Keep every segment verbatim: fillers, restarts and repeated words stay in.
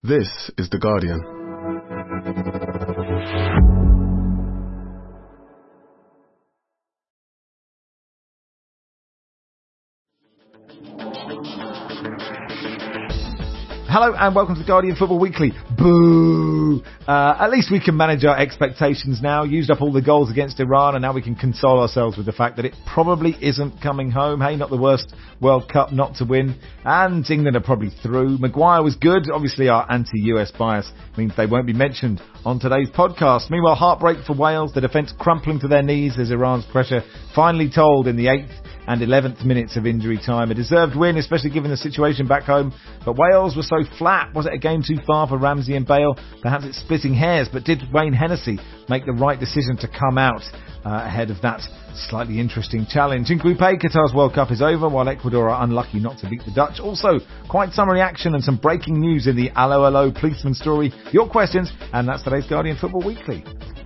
This is The Guardian. Hello and welcome to The Guardian Football Weekly. Boo! Uh, at least we can manage our expectations now. Used up all the goals against Iran and now we can console ourselves with the fact that it probably isn't coming home. Hey, not the worst World Cup not to win. And England are probably through. Maguire was good. Obviously our anti-U S bias means they won't be mentioned on today's podcast. Meanwhile, heartbreak for Wales. The defence crumpling to their knees as Iran's pressure finally told in the eighth and eleventh minutes of injury time. A deserved win, especially given the situation back home. But Wales was so flat. Was it a game too far for Ramsey and Bale? Perhaps it's splitting hairs, but did Wayne Hennessy make the right decision to come out uh, ahead of that slightly interesting challenge? In Group A, Qatar's World Cup is over, while Ecuador are unlucky not to beat the Dutch. Also, quite some reaction and some breaking news in the Allo Allo policeman story. Your questions, and that's today's Guardian Football Weekly.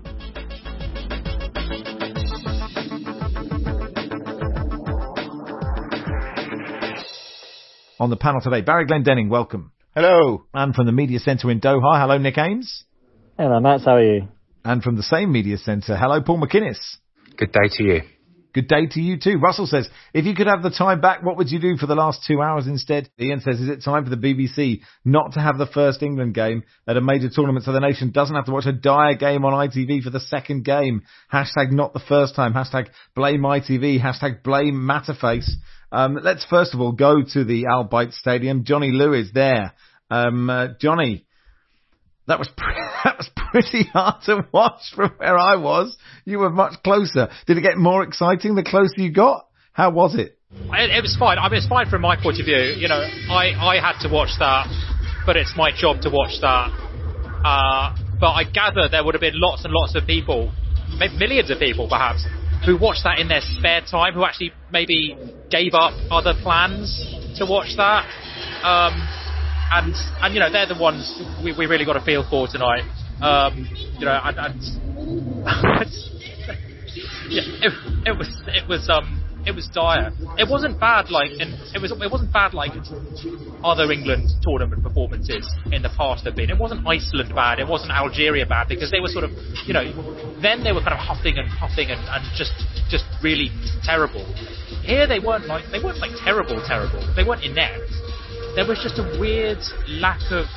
On the panel today, Barry Glendenning, welcome. Hello. And from the Media Centre in Doha, hello, Nick Ames. Hello, Matt, how are you? And from the same Media Centre, hello, Paul McInnes. Good day to you. Good day to you too. Russell says, if you could have the time back, what would you do for the last two hours instead? Ian says, is it time for the B B C not to have the first England game at a major tournament so the nation doesn't have to watch a dire game on I T V for the second game? Hashtag not the first time. Hashtag blame I T V. Hashtag blame Matterface. Um, let's first of all go to the Al Bayt Stadium. Johnny Lew is there. Um, uh, Johnny, that was pre- that was pretty hard to watch from where I was. You were much closer. Did it get more exciting the closer you got? How was it? It, it was fine. I mean, it's fine from my point of view. You know, I, I had to watch that, but it's my job to watch that. Uh, but I gather there would have been lots and lots of people, maybe millions of people perhaps, who watched that in their spare time, who actually maybe gave up other plans to watch that. Um, and, and you know, they're the ones we, we really got to feel for tonight. Um, you know, and, and yeah, it, it was, it was, um, it was dire. It wasn't bad like, and it was, it wasn't bad like other England tournament performances in the past have been. It wasn't Iceland bad. It wasn't Algeria bad because they were sort of, you know, then they were kind of huffing and puffing and, and just, just really terrible. Here they weren't like, they weren't like terrible, terrible. They weren't inept. There was just a weird lack of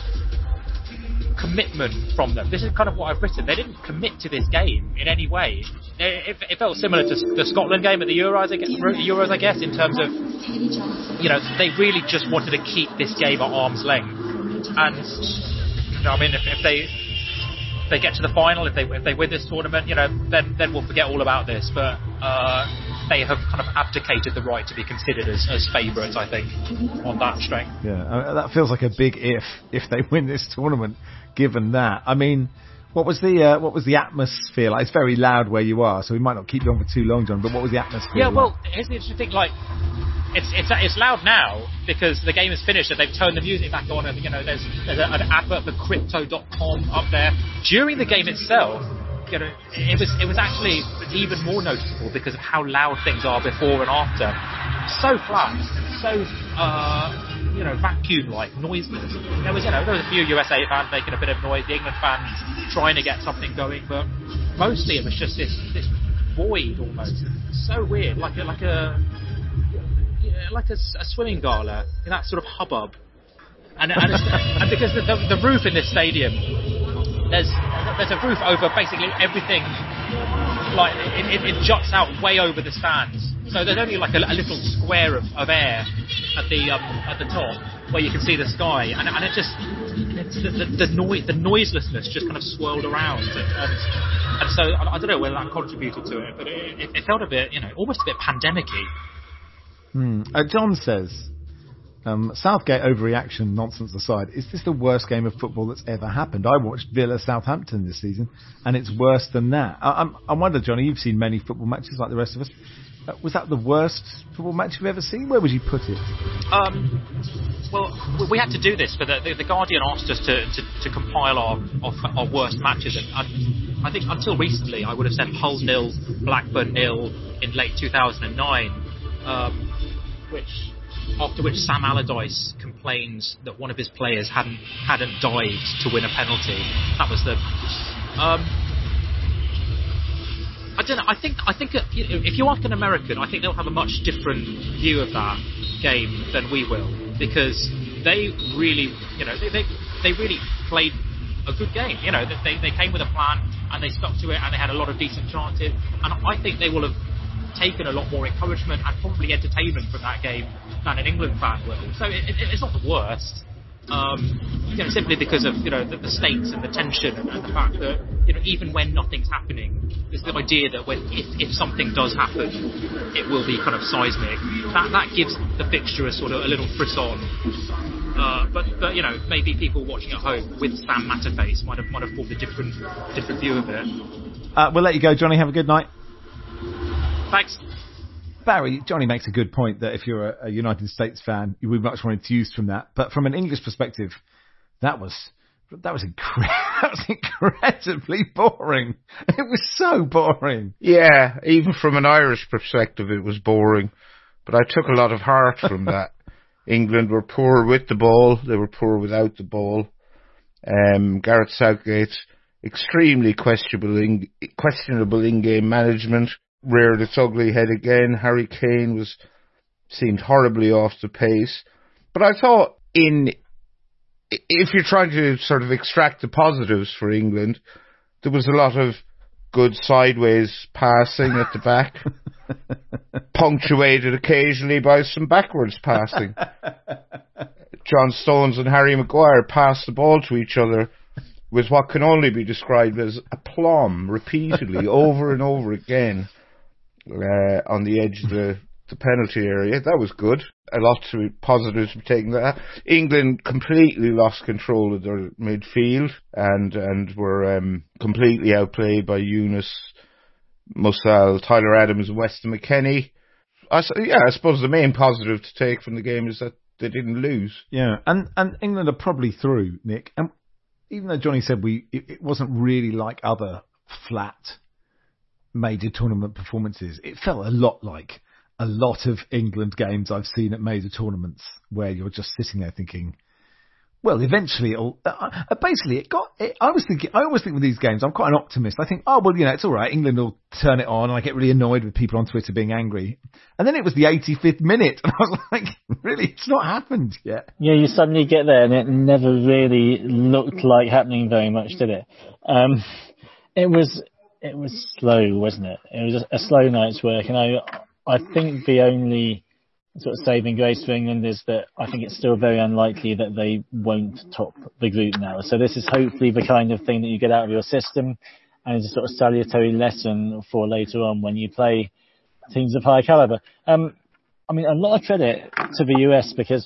commitment from them. This is kind of what I've written. They didn't commit to this game in any way. It, it, it felt similar to the Scotland game at the Euros, I guess, Euros, I guess, in terms of, you know, they really just wanted to keep this game at arm's length. And, you know, I mean, if, if they if they get to the final, if they if they win this tournament, you know, then then we'll forget all about this. But uh, they have kind of abdicated the right to be considered as, as favourites, I think, on that strength. Yeah, uh, that feels like a big if if they win this tournament. Given that, I mean, what was the uh, what was the atmosphere like? It's very loud where you are, so we might not keep you on for too long, John. But what was the atmosphere? Yeah, like? well, here's the interesting thing. Like, it's it's it's loud now because the game is finished and they've turned the music back on, and you know, there's there's a, an advert for Crypto dot com up there. During the game itself, you know, it was it was actually even more noticeable because of how loud things are before and after. So flat, so. Uh, you know, vacuum-like, noiseless. There was, you know, there was a few U S A fans making a bit of noise, the England fans trying to get something going, but mostly it was just this this void almost. So weird, like a like a yeah, like a, a swimming gala, in that sort of hubbub. And and, it's, and because the, the the roof in this stadium, there's there's a roof over basically everything. Like it, it, it juts out way over the stands, so there's only like a, a little square of, of air at the um, at the top where you can see the sky, and, and it just it's the the, the noise the noiselessness just kind of swirled around, and and, and so I, I don't know whether that contributed to it, but it, it, it felt a bit, you know, almost a bit pandemic-y. Hmm. Uh, John says, um, Southgate overreaction nonsense aside, is this the worst game of football that's ever happened? I watched Villa Southampton this season, and it's worse than that. I, I'm, I wonder, Johnny, you've seen many football matches like the rest of us. Uh, was that the worst football match you've ever seen? Where would you put it? Um, well, we had to do this, but the, the, the Guardian asked us to, to, to compile our, our, our worst matches, and, and I think until recently I would have said Hull nil, Blackburn nil in late two thousand nine, um, which after which Sam Allardyce complains that one of his players hadn't hadn't dived to win a penalty. That was the. Um, I don't know. I think I think if you ask an American, I think they'll have a much different view of that game than we will, because they really, you know, they they, they really played a good game. You know, they they came with a plan and they stuck to it, and they had a lot of decent chances. And I think they will have taken a lot more encouragement and probably entertainment from that game than an England fan will. So it, it, it's not the worst. Um, you know, simply because of, you know, the, the stakes and the tension and, and the fact that, you know, even when nothing's happening, there's the idea that when if, if something does happen, it will be kind of seismic. That that gives the fixture a sort of a little frisson. Uh, but, but you know, maybe people watching at home with Sam Matterface might have might have formed a different different view of it. Uh, we'll let you go, Johnny. Have a good night. Thanks. Barry, Johnny makes a good point that if you're a, a United States fan, you would much want to use from that. But from an English perspective, that was that was, incre- that was incredibly boring. It was so boring. Yeah, even from an Irish perspective, it was boring. But I took a lot of heart from that. England were poor with the ball. They were poor without the ball. Um, Gareth Southgate's extremely questionable in, questionable in-game management reared its ugly head again. Harry Kane was seemed horribly off the pace. But I thought, in if you're trying to sort of extract the positives for England, there was a lot of good sideways passing at the back, punctuated occasionally by some backwards passing. John Stones and Harry Maguire passed the ball to each other with what can only be described as aplomb, repeatedly, over and over again. Uh, on the edge of the, the penalty area. That was good. A lot to positives from taking that. England completely lost control of their midfield and and were um, completely outplayed by Yunus, Musal, Tyler Adams and Weston McKennie. I, yeah, I suppose the main positive to take from the game is that they didn't lose. Yeah, and, and England are probably through, Nick. And even though Johnny said we it, it wasn't really like other flat major tournament performances, it felt a lot like a lot of England games I've seen at major tournaments where you're just sitting there thinking, well, eventually it'll, uh, basically it got, it, I was thinking, I always think with these games, I'm quite an optimist. I think, oh, well, you know, it's all right. England will turn it on. And I get really annoyed with people on Twitter being angry. And then it was the eighty-fifth minute and I was like, really, it's not happened yet. Yeah, you suddenly get there and it never really looked like happening very much, did it? Um, it was, It was slow, wasn't it? It was a slow night's work, and I, I think the only sort of saving grace for England is that I think it's still very unlikely that they won't top the group now. So this is hopefully the kind of thing that you get out of your system, and it's a sort of salutary lesson for later on when you play teams of high caliber. Um, I mean, a lot of credit to the U S because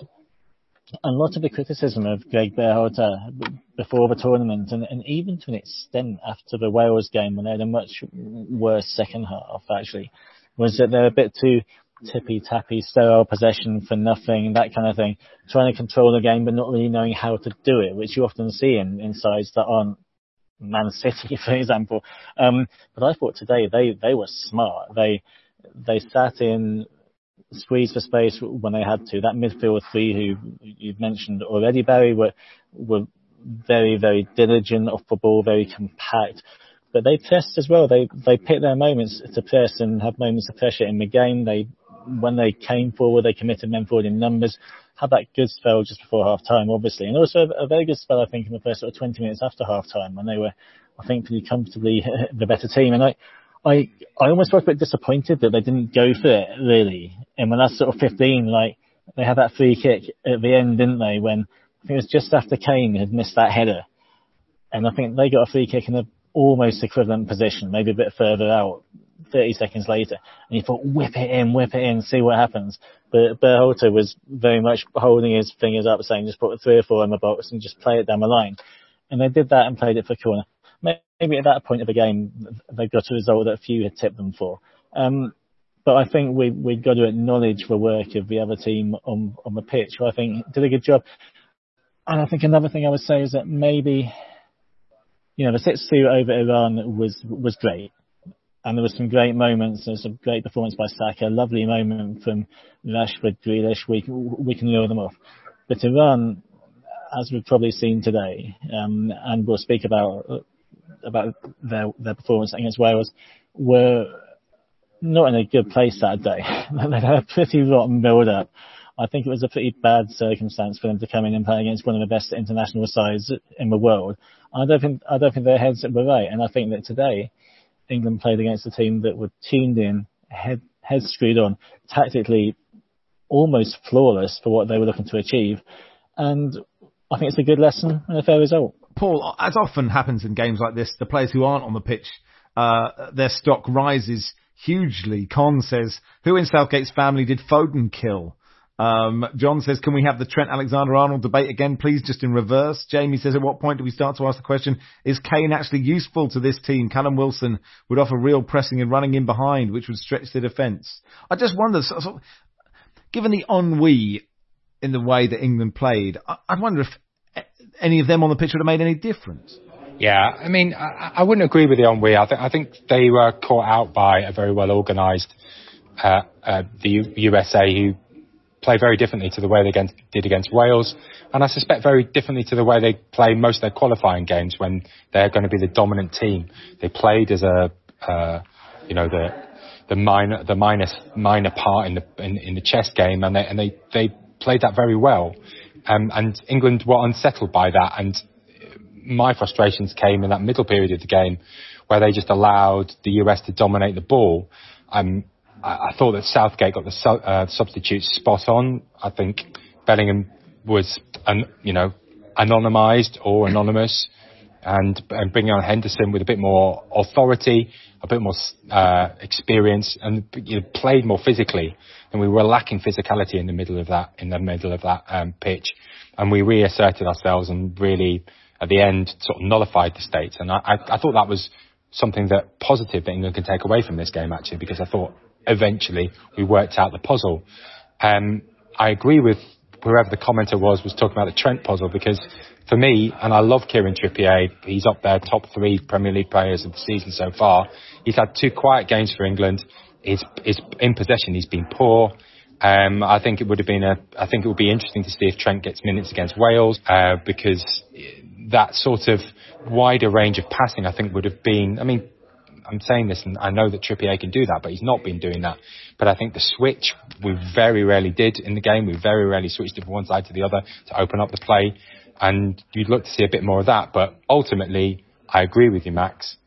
a lot of the criticism of Greg Berhalter before the tournament, and, and even to an extent after the Wales game when they had a much worse second half actually, was that they're a bit too tippy-tappy, sterile possession for nothing, that kind of thing, trying to control the game but not really knowing how to do it, which you often see in, in sides that aren't Man City, for example. Um, but I thought today they, they were smart. They they sat in, squeeze for space when they had to. That midfield three who you've mentioned already, Barry, were were very, very diligent off the ball, very compact. But they pressed as well. They they picked their moments to press and have moments of pressure in the game. They when they came forward, they committed men forward in numbers. Had that good spell just before half time, obviously, and also a, a very good spell, I think, in the first sort of twenty minutes after half time when they were, I think, pretty comfortably the better team. And I. I I almost felt a bit disappointed that they didn't go for it, really. And when that's sort of fifteen, like, they had that free kick at the end, didn't they? When I think it was just after Kane had missed that header. And I think they got a free kick in an almost equivalent position, maybe a bit further out, thirty seconds later. And you thought, whip it in, whip it in, see what happens. But Berhalter was very much holding his fingers up, saying just put three or four in the box and just play it down the line. And they did that and played it for corner. Maybe at that point of the game, they got a result that few had tipped them for. Um, but I think we, we've got to acknowledge the work of the other team on, on the pitch, who I think did a good job. And I think another thing I would say is that maybe, you know, the six two over Iran was, was great. and there were some great moments. There was a great performance by Saka, a lovely moment from Rashford, Grealish. We we can reel them off. But Iran, as we've probably seen today, um, and we'll speak about about their their performance against Wales, were not in a good place that day. They had a pretty rotten build-up. I think it was a pretty bad circumstance for them to come in and play against one of the best international sides in the world. I don't think I don't think their heads were right, and I think that today England played against a team that were tuned in, head heads screwed on, tactically almost flawless for what they were looking to achieve, and I think it's a good lesson and a fair result. Paul, as often happens in games like this, the players who aren't on the pitch, uh, their stock rises hugely. Con says, who in Southgate's family did Foden kill? Um, John says, can we have the Trent Alexander-Arnold debate again, please, just in reverse? Jamie says, at what point do we start to ask the question, is Kane actually useful to this team? Callum Wilson would offer real pressing and running in behind, which would stretch the defence. I just wonder, sort of, given the ennui in the way that England played, I, I wonder if any of them on the pitch would have made any difference. Yeah, I mean, I, I wouldn't agree with the ennui. I, th- I think they were caught out by a very well organised uh, uh, the U- USA who play very differently to the way they against, did against Wales, and I suspect very differently to the way they play most of their qualifying games when they're going to be the dominant team. They played as a, uh, you know, the the minor the minor minor part in the in, in the chess game, and they and they they played that very well. Um, and England were unsettled by that, and my frustrations came in that middle period of the game where they just allowed the U S to dominate the ball. Um, I, I thought that Southgate got the su- uh, substitutes spot on. I think Bellingham was, an, you know, anonymised or anonymous, and, and bringing on Henderson with a bit more authority, a bit more uh, experience, and you know, played more physically. And we were lacking physicality in the middle of that in the middle of that um, pitch, and we reasserted ourselves and really, at the end, sort of nullified the States. And I, I, I thought that was something that positive that England can take away from this game, actually, because I thought eventually we worked out the puzzle. Um, I agree with whoever the commenter was was talking about the Trent puzzle, because for me, and I love Kieran Trippier, he's up there, top three Premier League players of the season so far. He's had two quiet games for England. He's, he's in possession, he's been poor. Um, I think it would have been a. I think it would be interesting to see if Trent gets minutes against Wales, uh, because that sort of wider range of passing, I think, would have been. I mean, I'm saying this, and I know that Trippier can do that, but he's not been doing that. But I think the switch we very rarely did in the game. We very rarely switched from one side to the other to open up the play, and you'd look to see a bit more of that. But ultimately, I agree with you, Max.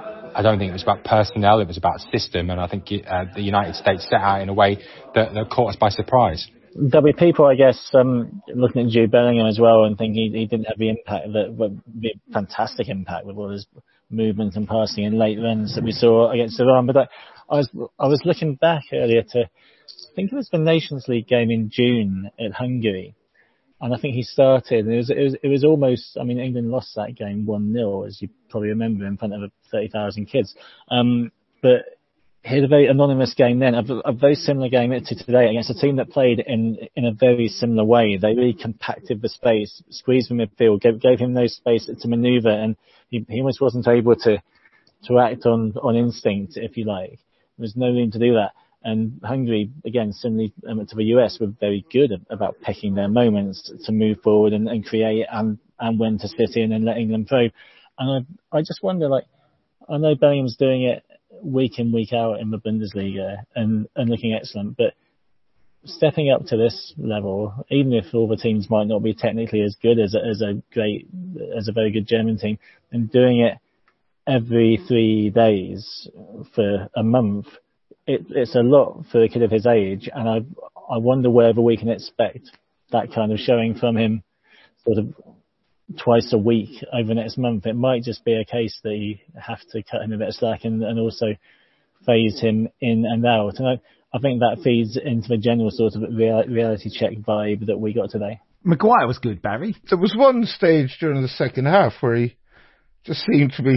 I don't think it was about personnel, it was about system, and I think uh, the United States set out in a way that, that caught us by surprise. There'll be people, I guess, um, looking at Jude Bellingham as well and thinking he, he didn't have the impact, that would be a fantastic impact with all his movement and passing in late runs that we saw against Iran. But I, I was I was looking back earlier to, I think it was the Nations League game in June at Hungary. And I think he started, and it was, it was, it was almost, I mean, England lost that game one nil, as you probably remember, in front of thirty thousand kids. Um, but he had a very anonymous game then, a, a very similar game to today against a team that played in, in a very similar way. They really compacted the space, squeezed the midfield, gave, gave him no space to manoeuvre, and he, he almost wasn't able to, to act on, on instinct, if you like. There was no room to do that. And Hungary, again, similarly um, to the U S, were very good about picking their moments to move forward and, and create, and, and when to sit in and let England probe. And I, I just wonder, like, I know Bellingham's doing it week in, week out in the Bundesliga and, and looking excellent, but stepping up to this level, even if all the teams might not be technically as good as a, as a great, as a very good German team, and doing it every three days for a month, It, it's a lot for a kid of his age, and I I wonder whether we can expect that kind of showing from him sort of twice a week over the next month. It might just be a case that you have to cut him a bit of slack and, and also phase him in and out. And I, I think that feeds into the general sort of real, reality check vibe that we got today. Maguire was good, Barry. There was one stage during the second half where he just seemed to be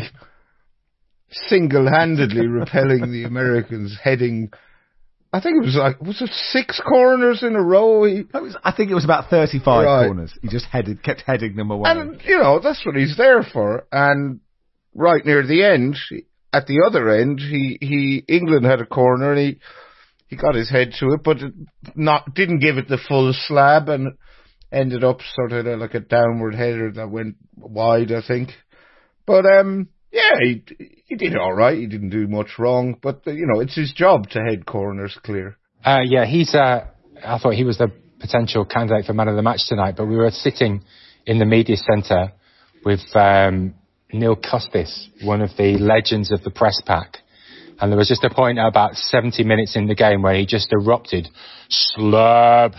single-handedly repelling the Americans, heading, I think it was like, was it six corners in a row? He, That was, I think it was about thirty-five Right. corners. He just headed, kept heading them away. and, you know, that's what he's there for. And right near the end, at the other end, he, he England had a corner and he he got his head to it, but it not didn't give it the full slab and ended up sort of like a downward header that went wide, I think. But um, yeah, he he did all right. He didn't do much wrong, but you know, it's his job to head corners clear. Uh, yeah, he's. Uh, I thought he was the potential candidate for man of the match tonight, but we were sitting in the media centre with um, Neil Custis, one of the legends of the press pack. And there was just a point at about seventy minutes in the game where he just erupted, slab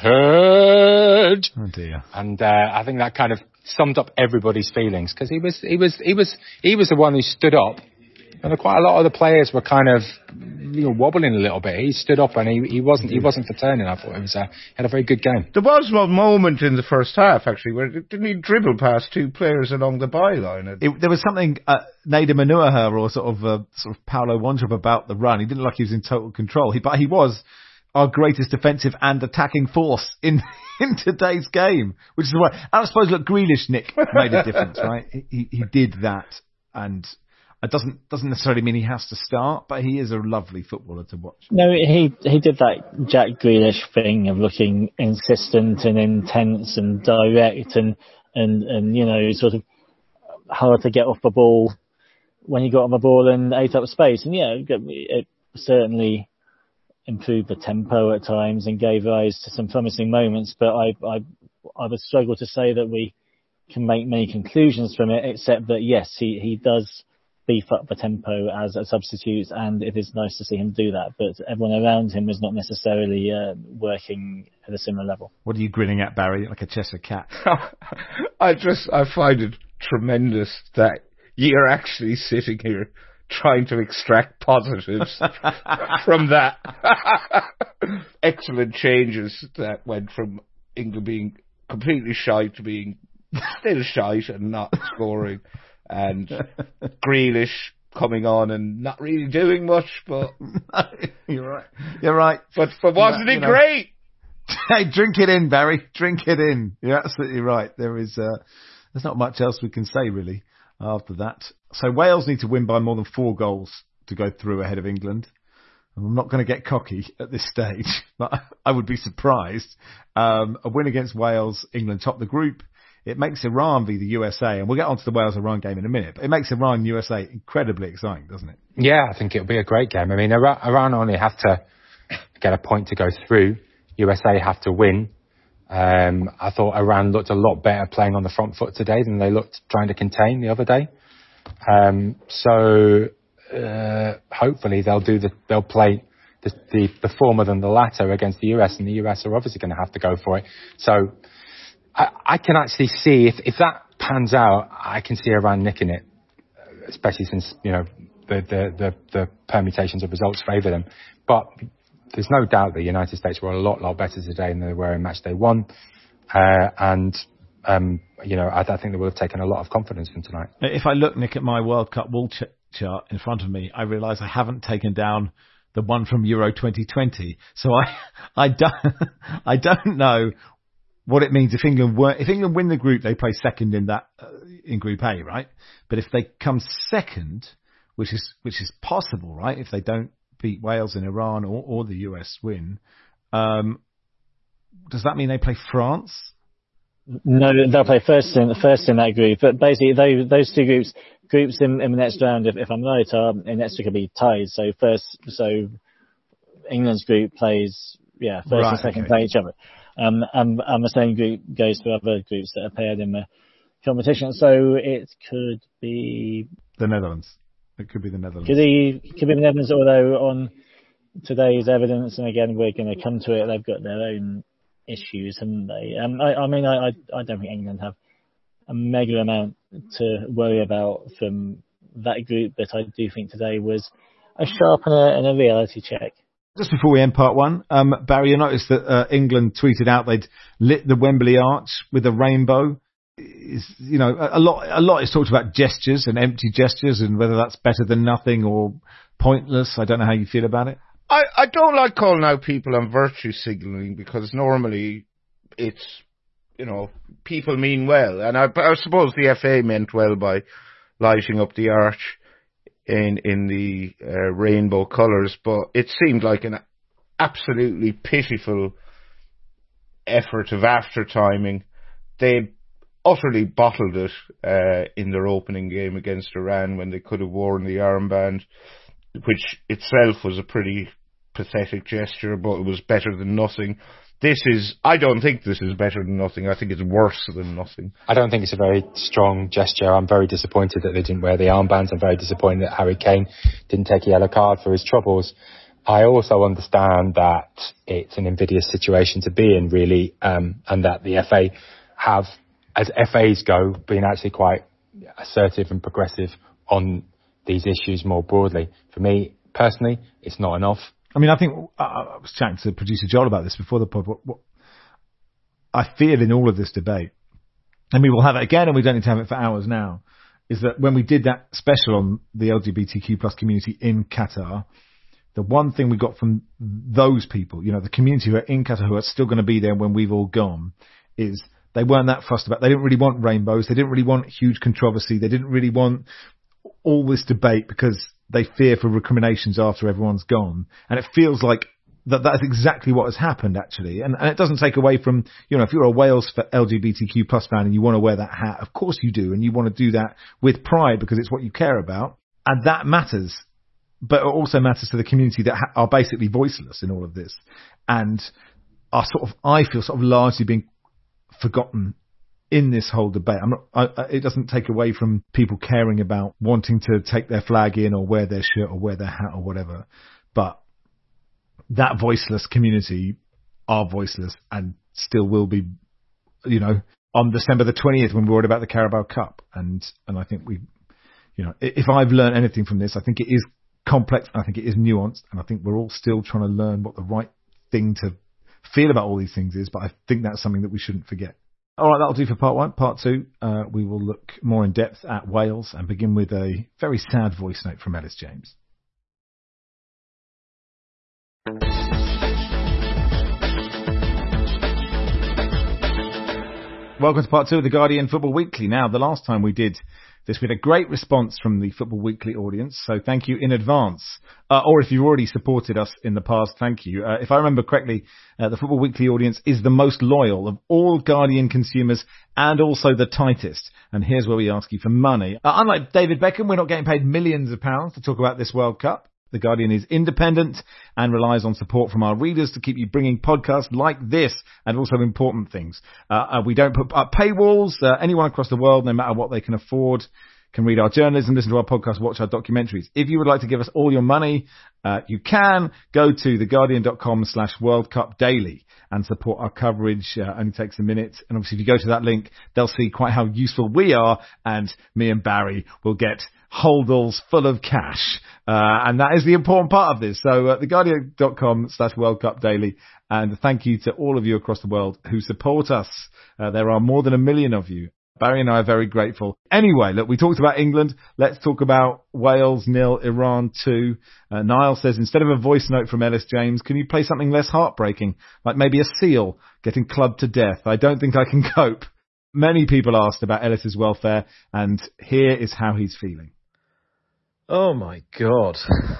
head. Oh dear. And uh, I think that kind of summed up everybody's feelings, because he was, he was, he was, he was the one who stood up. And quite a lot of the players were kind of, you know, wobbling a little bit. He stood up and he, he wasn't he wasn't for turning. I thought it was a, he had a very good game. There was one moment in the first half, actually, where didn't he dribble past two players along the byline? It, there was something uh, Nader Manuaha or sort of uh, sort of Paulo Wondrop about the run. He didn't look like he was in total control. He, but he was our greatest defensive and attacking force in in today's game, which is why. And I suppose, look, Grealish, Nick, made a difference, right? He he did that, and it doesn't doesn't necessarily mean he has to start, but he is a lovely footballer to watch. No, he he did that Jack Grealish thing of looking insistent and intense and direct and and and you know, sort of hard to get off the ball when he got on the ball and ate up space. And yeah, it certainly improved the tempo at times and gave rise to some promising moments. But I I I would struggle to say that we can make many conclusions from it, except that yes, he he does beef up the tempo as a substitute, and it is nice to see him do that. But everyone around him is not necessarily uh, working at a similar level. What are you grinning at, Barry? Like a Cheshire cat? I just I find it tremendous that you're actually sitting here trying to extract positives from that. Excellent changes that went from England being completely shy to being still shite and not scoring. And Grealish coming on and not really doing much, but you're right. You're right. But but wasn't you it know, great? Hey, drink it in, Barry. Drink it in. You're absolutely right. There is uh, there's not much else we can say really after that. So Wales need to win by more than four goals to go through ahead of England. I'm not going to get cocky at this stage, but I would be surprised. Um, a win against Wales, England top the group. It makes Iran v the U S A, and we'll get onto the Wales-Iran game in a minute, but it makes Iran-U S A incredibly exciting, doesn't it? Yeah, I think it'll be a great game. I mean, Iran, Iran only have to get a point to go through. U S A have to win. Um, I thought Iran looked a lot better playing on the front foot today than they looked trying to contain the other day. Um, so uh, hopefully they'll do the they'll play the, the the former than the latter against the U S, and the U S are obviously going to have to go for it. So I, I can actually see if if that pans out, I can see Iran nicking it, especially since you know the the the, the permutations of results favour them. But there's no doubt the United States were a lot lot better today than they were in match day one, uh, and. Um, you know, I, I think they would have taken a lot of confidence from tonight. If I look, Nick, at my World Cup wall ch- chart in front of me, I realise I haven't taken down the one from Euro twenty twenty. So I, I don't, I don't know what it means if England were, if England win the group, they play second in that uh, in Group A, right? But if they come second, which is which is possible, right? If they don't beat Wales and Iran or, or the U S win, um, does that mean they play France? No, they'll play first in first in that group. But basically, those those two groups groups in, in the next round, if, if I'm right, are inextricably tied. So first, so England's group plays, yeah, first right, and second okay. play each other. Um, and, and the same group goes for other groups that are paired in the competition. So it could be the Netherlands. It could be the Netherlands. Could be could be the Netherlands. Although on today's evidence, and again we're going to come to it, they've got their own issues, haven't they? Um, I, I mean, I, I don't think England have a mega amount to worry about from that group, but I do think today was a sharp and a, and a reality check. Just before we end part one, um, Barry, you noticed that uh, England tweeted out they'd lit the Wembley Arch with a rainbow. Is, you know, a, a lot, a lot is talked about gestures and empty gestures and whether that's better than nothing or pointless. I don't know how you feel about it. I, I don't like calling out people on virtue signalling because normally it's, you know, people mean well. And I, I suppose the F A meant well by lighting up the arch. in in the uh, rainbow colours, but it seemed like an absolutely pitiful effort of after timing. They utterly bottled it uh, in their opening game against Iran when they could have worn the armband, which itself was a pretty pathetic gesture, but it was better than nothing. This is, I don't think this is better than nothing. I think it's worse than nothing. I don't think it's a very strong gesture. I'm very disappointed that they didn't wear the armbands. I'm very disappointed that Harry Kane didn't take a yellow card for his troubles. I also understand that it's an invidious situation to be in, really, um, and that the F A have, as F As go, been actually quite assertive and progressive on these issues more broadly. For me, personally, it's not enough. I mean, I think uh, I was chatting to producer Joel about this before the pod. What, what I feel in all of this debate, and we will have it again, and we don't need to have it for hours now, is that when we did that special on the L G B T Q plus community in Qatar, the one thing we got from those people, you know, the community who are in Qatar, who are still going to be there when we've all gone, is they weren't that fussed about. They didn't really want rainbows. They didn't really want huge controversy. They didn't really want all this debate because they fear for recriminations after everyone's gone. And it feels like that that's exactly what has happened, actually. And, and it doesn't take away from, you know, if you're a Wales L G B T Q plus fan and you want to wear that hat, of course you do. And you want to do that with pride because it's what you care about. And that matters. But it also matters to the community that ha- are basically voiceless in all of this. And are sort of, I feel, sort of largely being forgotten in this whole debate. I'm not, I, it doesn't take away from people caring about wanting to take their flag in or wear their shirt or wear their hat or whatever. But that voiceless community are voiceless and still will be, you know, on December the twentieth when we're worried about the Carabao Cup. And, and I think we, you know, if I've learned anything from this, I think it is complex. I think it is nuanced. And I think we're all still trying to learn what the right thing to feel about all these things is. But I think that's something that we shouldn't forget. All right, that'll do for part one. Part two, uh, we will look more in depth at Wales and begin with a very sad voice note from Ellis James. Welcome to part two of the Guardian Football Weekly. Now, the last time we did this, we had a great response from the Football Weekly audience, so thank you in advance. Uh, or if you've already supported us in the past, thank you. Uh, if I remember correctly, uh, the Football Weekly audience is the most loyal of all Guardian consumers and also the tightest. And here's where we ask you for money. Uh, unlike David Beckham, we're not getting paid millions of pounds to talk about this World Cup. The Guardian is independent and relies on support from our readers to keep you bringing podcasts like this and also important things. Uh, uh, we don't put up paywalls. Uh, anyone across the world, no matter what they can afford, can read our journalism, listen to our podcast, watch our documentaries. If you would like to give us all your money, uh, you can go to theguardian.com slash World Cup Daily and support our coverage. Uh, only takes a minute. And obviously, if you go to that link, they'll see quite how useful we are. And me and Barry will get holdalls full of cash. Uh, and that is the important part of this. So uh, theguardian.com slash World Cup Daily. And thank you to all of you across the world who support us. Uh, there are more than a million of you. Barry and I are very grateful. Anyway, look, we talked about England. Let's talk about Wales nil, Iran two. Uh, Niall says, instead of a voice note from Ellis James, can you play something less heartbreaking? Like maybe a seal getting clubbed to death. I don't think I can cope. Many people asked about Ellis's welfare, and here is how he's feeling. Oh my God.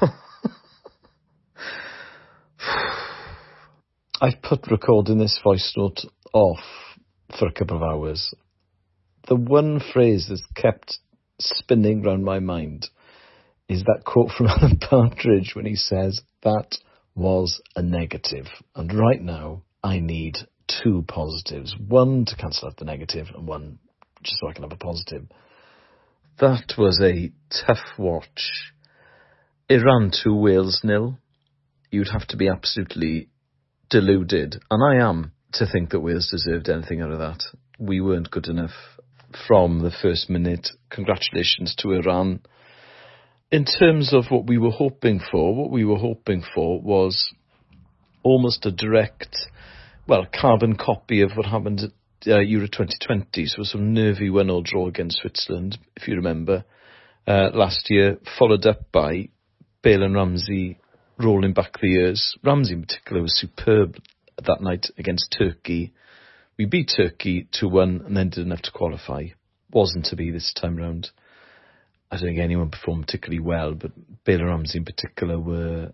I've put recording this voice note off for a couple of hours. The one phrase that's kept spinning round my mind is that quote from Alan Partridge when he says, that was a negative. And right now, I need two positives. One to cancel out the negative and one just so I can have a positive. That was a tough watch. Iran two, Wales nil. You'd have to be absolutely deluded, and I am, to think that Wales deserved anything out of that. We weren't good enough from the first minute. Congratulations to Iran. In terms of what we were hoping for, what we were hoping for was almost a direct, well, carbon copy of what happened at uh, Euro twenty twenty. So some nervy one-all draw against Switzerland, if you remember, uh, last year, followed up by Bale and Ramsey rolling back the years. Ramsey in particular was superb that night against Turkey. We beat Turkey two one and then didn't have to qualify. Wasn't to be this time round. I don't think anyone performed particularly well, but Bale and Ramsey in particular were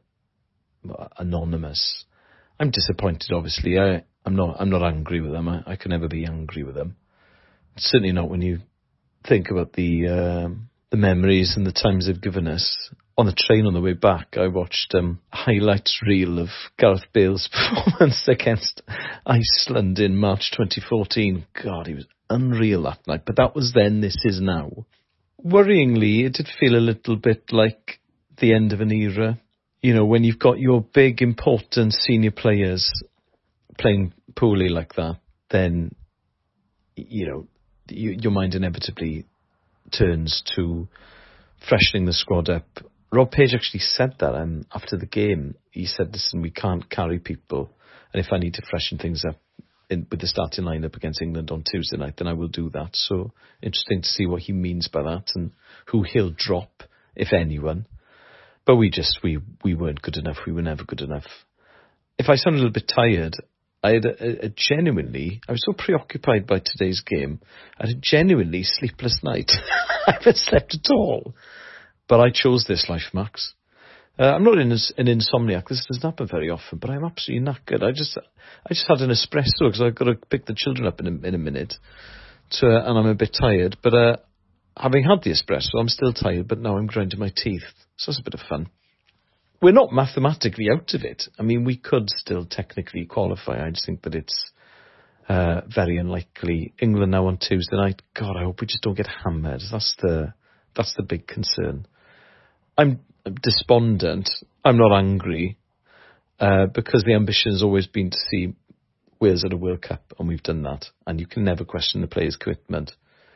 anonymous. I'm disappointed, obviously. I, I'm not I'm not angry with them. I, I can never be angry with them. Certainly not when you think about the um, the memories and the times they've given us. On the train on the way back, I watched um, a highlights reel of Gareth Bale's performance against Iceland in March twenty fourteen. God, he was unreal that night. But that was then, this is now. Worryingly, it did feel a little bit like the end of an era. You know, when you've got your big, important senior players playing poorly like that, then, you know, you, your mind inevitably turns to freshening the squad up. Rob Page actually said that um, after the game. He said, listen, we can't carry people, and if I need to freshen things up in, with the starting lineup against England on Tuesday night, then I will do that. So interesting to see what he means by that and who he'll drop, if anyone. But we just, we, we weren't good enough. We were never good enough. If I sound a little bit tired, I had a, a, a genuinely, I was so preoccupied by today's game, I had a genuinely sleepless night. I haven't slept at all. But I chose this life, Max. Uh, I'm not in an insomniac. This doesn't happen very often, but I'm absolutely knackered. I just, I just had an espresso because I've got to pick the children up in a, in a minute, to, and I'm a bit tired. But uh, having had the espresso, I'm still tired. But now I'm grinding my teeth, so that's a bit of fun. We're not mathematically out of it. I mean, we could still technically qualify. I just think that it's uh, very unlikely. England now on Tuesday night. God, I hope we just don't get hammered. That's the, that's the big concern. I'm despondent. I'm not angry uh, because the ambition has always been to see Wales at a World Cup, and we've done that. And you can never question the players' commitment.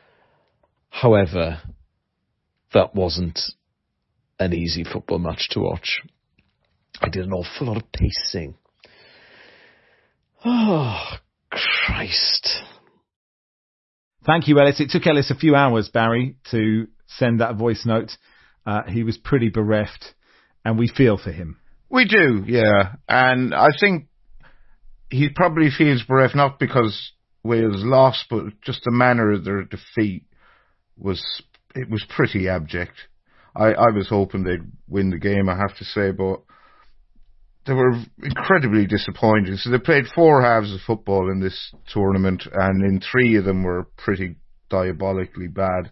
However, that wasn't an easy football match to watch. I did an awful lot of pacing. Oh, Christ. Thank you, Ellis. It took Ellis a few hours, Barry, to send that voice note. Uh, he was pretty bereft, and we feel for him. We do, yeah. And I think he probably feels bereft not because Wales lost, but just the manner of their defeat was, it was pretty abject. I, I was hoping they'd win the game, I have to say, but they were incredibly disappointing. So they played four halves of football in this tournament, and in three of them were pretty diabolically bad.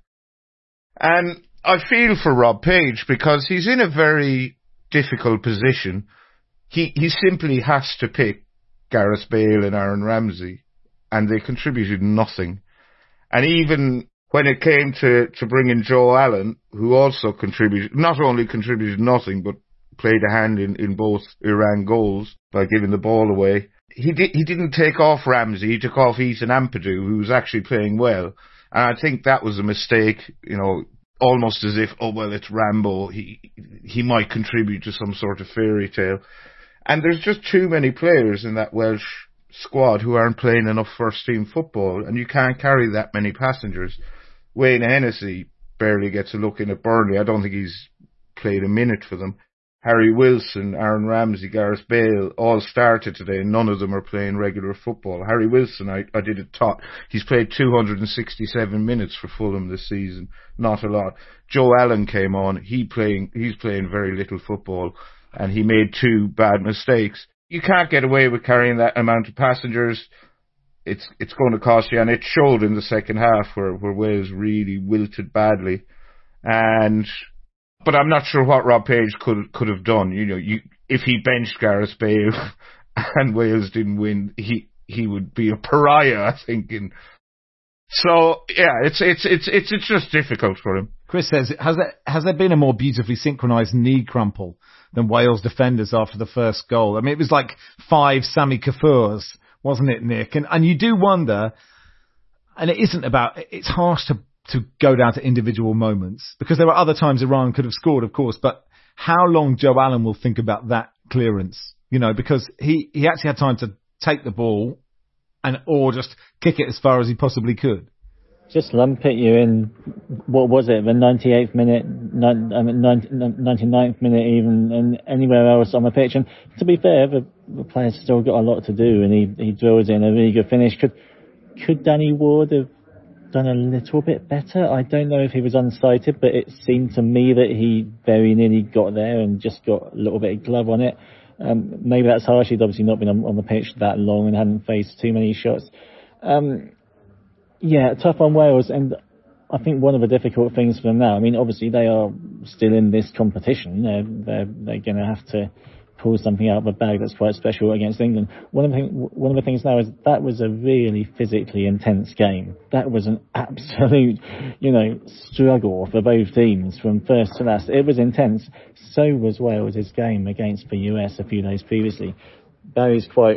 And I feel for Rob Page because he's in a very difficult position. He he simply has to pick Gareth Bale and Aaron Ramsey, and they contributed nothing. And even when it came to, to bring in Joe Allen, who also contributed, not only contributed nothing, but played a hand in, in both Iran goals by giving the ball away, he, di- he didn't take off Ramsey, he took off Ethan Ampadu, who was actually playing well. And I think that was a mistake, you know, almost as if, oh, well, it's Rambo, he he might contribute to some sort of fairy tale. And there's just too many players in that Welsh squad who aren't playing enough first-team football, and you can't carry that many passengers. Wayne Hennessy barely gets a look in at Burnley. I don't think he's played a minute for them. Harry Wilson, Aaron Ramsey, Gareth Bale all started today, and none of them are playing regular football. Harry Wilson, I, I did a top. He's played two hundred sixty-seven minutes for Fulham this season. Not a lot. Joe Allen came on. He playing, he's playing very little football, and he made two bad mistakes. You can't get away with carrying that amount of passengers. It's it's going to cost you, and it showed in the second half where, where Wales really wilted badly. And But I'm not sure what Rob Page could could have done. You know, you, if he benched Gareth Bale and Wales didn't win, he he would be a pariah, I think. And so yeah, it's it's it's it's it's just difficult for him. Chris says, has there has there been a more beautifully synchronised knee crumple than Wales defenders after the first goal? I mean, it was like five Sami Kafurs, wasn't it, Nick? And and you do wonder, and it isn't about. It's harsh to. to go down to individual moments, because there were other times Iran could have scored, of course, but how long Joe Allen will think about that clearance, you know, because he, he actually had time to take the ball and, or just kick it as far as he possibly could. Just lump it you in, what was it, the ninety-eighth minute, ninety-ninth minute even, and anywhere else on the pitch. And to be fair, the, the player's still got a lot to do, and he, he drills in a really good finish. Could, could Danny Ward have done a little bit better. I don't know if he was unsighted, but it seemed to me that he very nearly got there and just got a little bit of glove on it. Um, maybe that's harsh. He'd obviously not been on, on the pitch that long and hadn't faced too many shots. Um, yeah, tough on Wales, and I think one of the difficult things for them now, I mean, obviously they are still in this competition. They're, they're, they're going to have to pull something out of a bag that's quite special against England. One of the thing, one of the things now is that was a really physically intense game. That was an absolute, you know, struggle for both teams from first to last. It was intense. So was Wales' game against the U S a few days previously. Barry's quite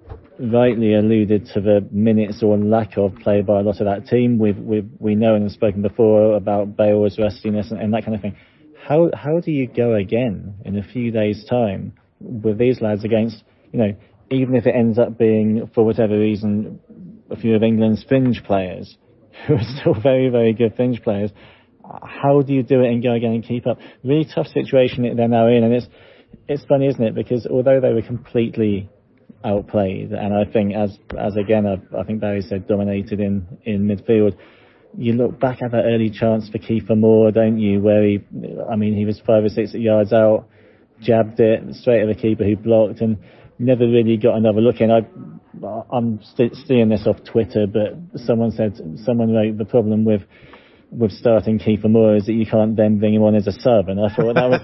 rightly alluded to the minutes or lack of play by a lot of that team. We've, we've, we know and have spoken before about Bale's rustiness and, and that kind of thing. How how do you go again in a few days' time with these lads against, you know, even if it ends up being, for whatever reason, a few of England's fringe players, who are still very, very good fringe players, how do you do it and go again and keep up? Really tough situation they're now in, and it's it's funny, isn't it? Because although they were completely outplayed, and I think, as as again, I, I think Barry said, dominated in, in midfield, you look back at that early chance for Kiefer Moore, don't you, where he, I mean, he was five or six yards out, jabbed it straight at the keeper who blocked and never really got another look in. I, I'm st- stealing this off Twitter, but someone said, someone wrote, the problem with with starting Kiefer Moore is that you can't then bring him on as a sub, and I thought that was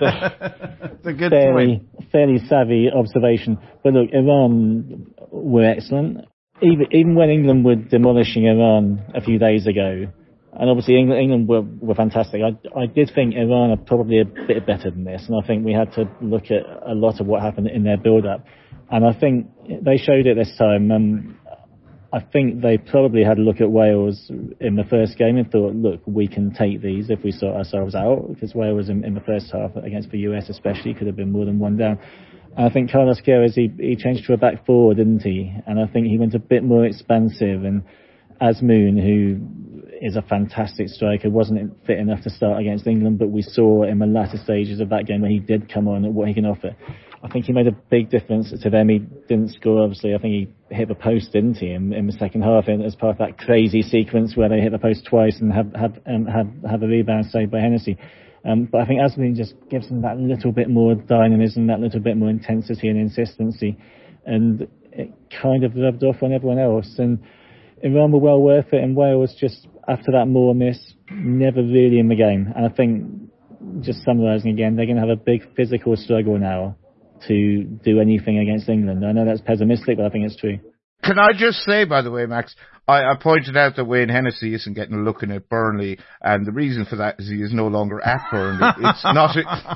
a, a good fairly, point. fairly savvy observation. But look, Iran were excellent. Even, even when England were demolishing Iran a few days ago, and obviously England, England were, were fantastic, I, I did think Iran are probably a bit better than this, and I think we had to look at a lot of what happened in their build-up. And I think they showed it this time. Um, I think they probably had a look at Wales in the first game and thought, look, we can take these if we sort ourselves out, because Wales in, in the first half against the U S especially could have been more than one down. And I think Carlos Queiroz, he, he changed to a back four, didn't he? And I think he went a bit more expansive, and Azmoun, who is a fantastic striker, wasn't fit enough to start against England, but we saw in the latter stages of that game when he did come on what he can offer. I think he made a big difference to them. He didn't score, obviously. I think he hit the post, didn't he, in, in the second half, and as part of that crazy sequence where they hit the post twice and have have um, have, have a rebound saved by Hennessy. Um, but I think Azmoun just gives them that little bit more dynamism, that little bit more intensity and insistency, and it kind of rubbed off on everyone else. And Iran were well worth it, and Wales just, after that Moore miss, never really in the game. And I think, just summarising again, they're going to have a big physical struggle now to do anything against England. I know that's pessimistic, but I think it's true. Can I just say, by the way, Max, I, I pointed out that Wayne Hennessy isn't getting a look in at Burnley, and the reason for that is he is no longer at Burnley. It's not.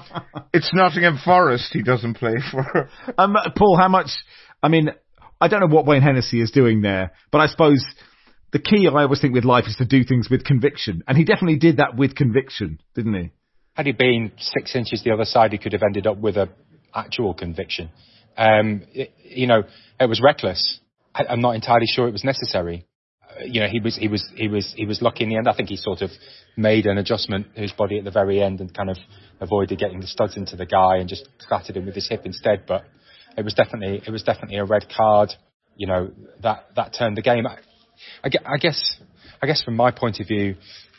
It's Nottingham Forest he doesn't play for. Um, Paul, how much? I mean, I don't know what Wayne Hennessy is doing there, but I suppose the key I always think with life is to do things with conviction, and he definitely did that with conviction, didn't he? Had he been six inches the other side, he could have ended up with a actual conviction. Um, it, you know, it was reckless. I, I'm not entirely sure it was necessary. Uh, you know, he was he was he was he was lucky in the end. I think he sort of made an adjustment to his body at the very end and kind of avoided getting the studs into the guy and just clattered him with his hip instead. But it was definitely it was definitely a red card. You know, that that turned the game. I, I, I guess I guess from my point of view,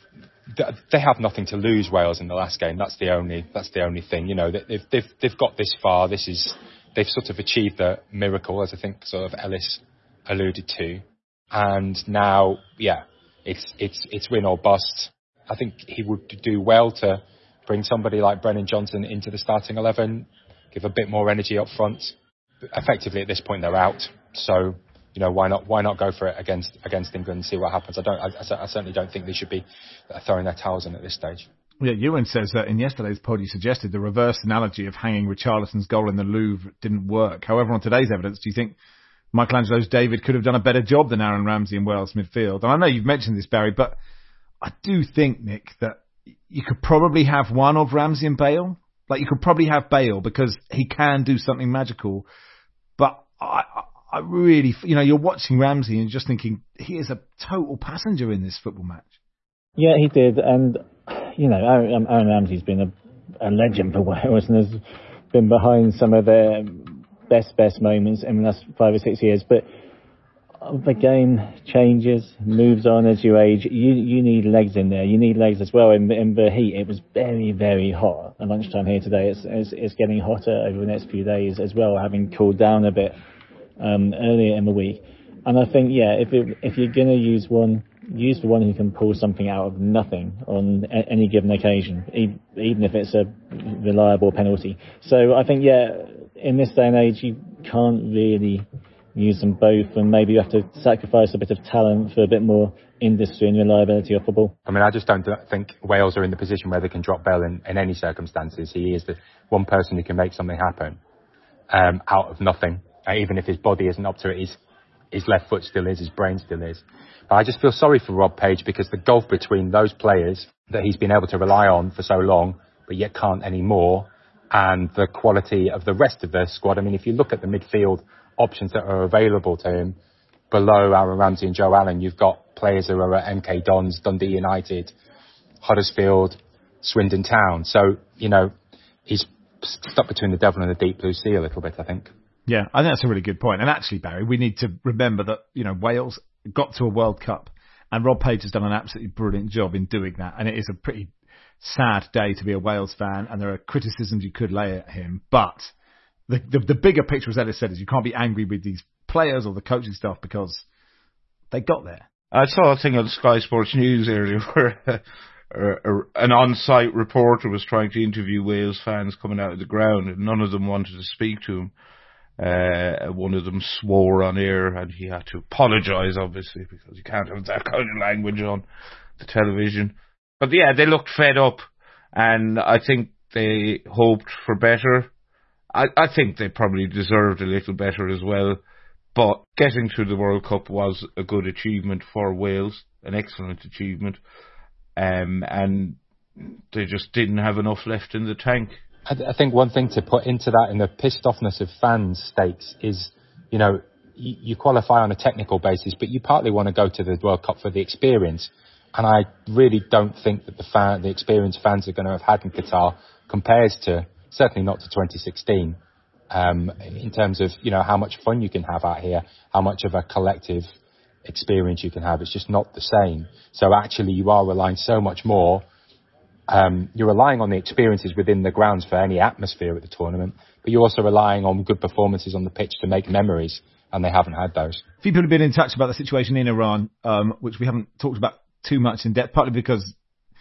they have nothing to lose, Wales, in the last game. That's the only that's the only thing. You know, they've they've they've got this far. This is they've sort of achieved the miracle, as I think sort of Ellis alluded to. And now, yeah, it's it's it's win or bust. I think he would do well to bring somebody like Brennan Johnson into the starting eleven, give a bit more energy up front. Effectively, at this point, they're out. So, you know, why not? Why not go for it against against England and see what happens? I don't. I, I certainly don't think they should be throwing their towels in at this stage. Yeah, Ewan says that in yesterday's pod you suggested the reverse analogy of hanging Richarlison's goal in the Louvre didn't work. However, on today's evidence, do you think Michelangelo's David could have done a better job than Aaron Ramsey in Wales midfield? And I know you've mentioned this, Barry, but I do think, Nick, that you could probably have one of Ramsey and Bale. Like, you could probably have Bale because he can do something magical. But I, I really, you know, you're watching Ramsey and you're just thinking, he is a total passenger in this football match. Yeah, he did. And, you know, Aaron, Aaron Ramsey's been a, a legend for Wales and has been behind some of their best, best moments in the last five or six years. But the game changes, moves on as you age. You you need legs in there. You need legs as well. In, in the heat, it was very, very hot at lunchtime here today. It's, it's, it's getting hotter over the next few days as well, having cooled down a bit um, earlier in the week. And I think, yeah, if it, if you're going to use one, use the one who can pull something out of nothing on a, any given occasion, e- even if it's a reliable penalty. So I think, yeah, in this day and age, you can't really use them both, and maybe you have to sacrifice a bit of talent for a bit more industry and reliability of football. I mean, I just don't think Wales are in the position where they can drop Bell in, in any circumstances. He is the one person who can make something happen um, out of nothing. Uh, even if his body isn't up to it, his, his left foot still is, his brain still is. But I just feel sorry for Rob Page, because the gulf between those players that he's been able to rely on for so long, but yet can't anymore, and the quality of the rest of the squad. I mean, if you look at the midfield options that are available to him below Aaron Ramsey and Joe Allen, you've got players who are at M K Dons, Dundee United, Huddersfield, Swindon Town. So, you know, he's stuck between the devil and the deep blue sea a little bit, I think. Yeah, I think that's a really good point. And actually, Barry, we need to remember that, you know, Wales got to a World Cup, and Rob Page has done an absolutely brilliant job in doing that. And it is a pretty sad day to be a Wales fan, and there are criticisms you could lay at him. But the the, the bigger picture, as Ellis said, is you can't be angry with these players or the coaching staff because they got there. I saw a thing on Sky Sports News earlier where uh, uh, an on-site reporter was trying to interview Wales fans coming out of the ground, and none of them wanted to speak to him. Uh, one of them swore on air, and he had to apologise, obviously, because you can't have that kind of language on the television. But yeah, they looked fed up, and I think they hoped for better. I, I think they probably deserved a little better as well. But getting to the World Cup was a good achievement for Wales, an excellent achievement. Um, and they just didn't have enough left in the tank. I, th- I think one thing to put into that, in the pissed offness of fans' stakes, is, you know, you, you qualify on a technical basis, but you partly want to go to the World Cup for the experience. And I really don't think that the fan, the experience fans are going to have had in Qatar compares to, certainly not to twenty sixteen. Um, in terms of, you know, how much fun you can have out here, how much of a collective experience you can have. It's just not the same. So actually you are relying so much more. Um, you're relying on the experiences within the grounds for any atmosphere at the tournament, but you're also relying on good performances on the pitch to make memories, and they haven't had those. A few people have been in touch about the situation in Iran, um, which we haven't talked about too much in depth, partly because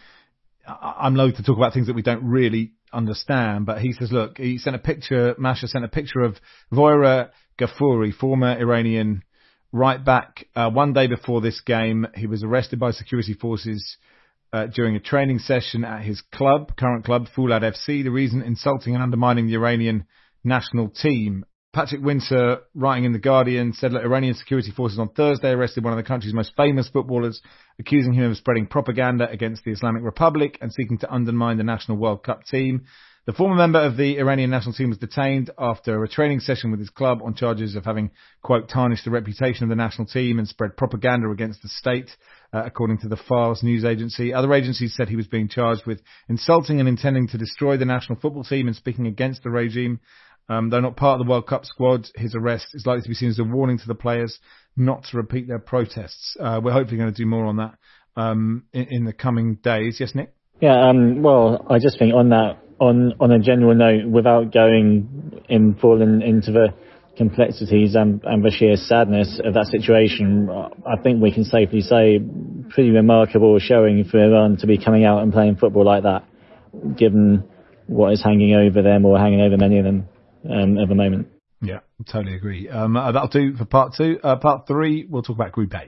I'm loath to talk about things that we don't really understand, but he says, look, he sent a picture, Masha sent a picture of Voira Ghafouri, former Iranian right back. Uh, one day before this game, he was arrested by security forces uh, during a training session at his club, current club, Foulad F C. The reason, insulting and undermining the Iranian national team. Patrick Windsor, writing in The Guardian, said that Iranian security forces on Thursday arrested one of the country's most famous footballers, accusing him of spreading propaganda against the Islamic Republic and seeking to undermine the national World Cup team. The former member of the Iranian national team was detained after a training session with his club on charges of having, quote, tarnished the reputation of the national team and spread propaganda against the state, uh, according to the Fars news agency. Other agencies said he was being charged with insulting and intending to destroy the national football team and speaking against the regime. Um, though not part of the World Cup squad, his arrest is likely to be seen as a warning to the players not to repeat their protests. Uh, we're hopefully going to do more on that um, in, in the coming days. Yes, Nick? Yeah, um, well, I just think on that, on, on a general note, without going in full in, into the complexities and, and the sheer sadness of that situation, I think we can safely say pretty remarkable showing for Iran to be coming out and playing football like that, given what is hanging over them or hanging over many of them. Um, at the moment. Yeah, totally agree. Um, uh, that'll do for part two. Uh, part three, we'll talk about Group A.